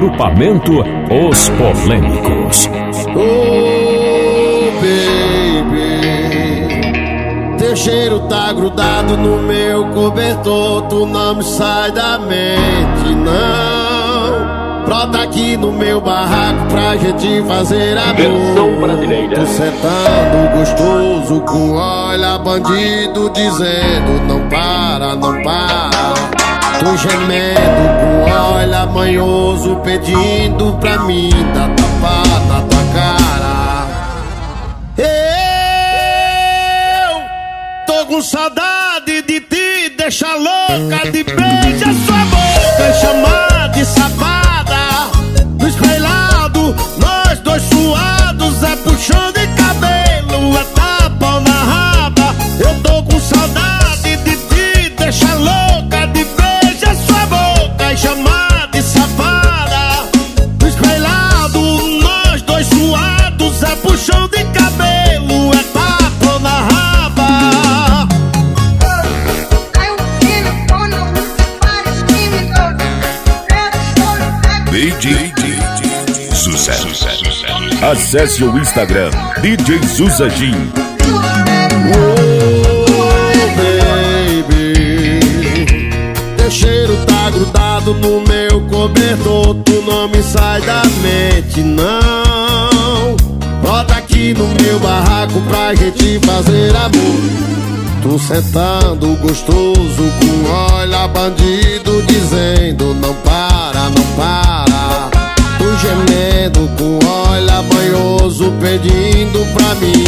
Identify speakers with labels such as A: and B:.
A: Agrupamento Os Polêmicos.
B: Oh, baby, teu cheiro tá grudado no meu cobertor. Tu não me sai da mente, não. Brota aqui no meu barraco pra gente fazer amor.
C: Versão brasileira.
B: Tu sentando gostoso com olha bandido dizendo não para, não para. Tu gemendo com olha manhoso pedindo pra mim dar tapa na tua cara. Eu tô com saudade de te deixar louca, de beijar sua boca e chamar de safada. No espelhado, nós dois suados, é puxão de cabelo, é tapa na raba. Eu tô com saudade de te deixar louca, de beijar sua boca e chamar de safada. No espelhado, nós dois suados, é puxão de cabelo, é tapa na raba.
A: DJ Sucesso. Acesse o Instagram DJ Zuzajin.
B: Oh, baby, teu cheiro tá grudado no meu cobertor. Tu não me sai da mente, não. Bota aqui no meu barraco pra gente fazer amor. Tu sentando gostoso com olha bandido dizendo não para, não para. Tu gemendo com olha banhoso pedindo pra mim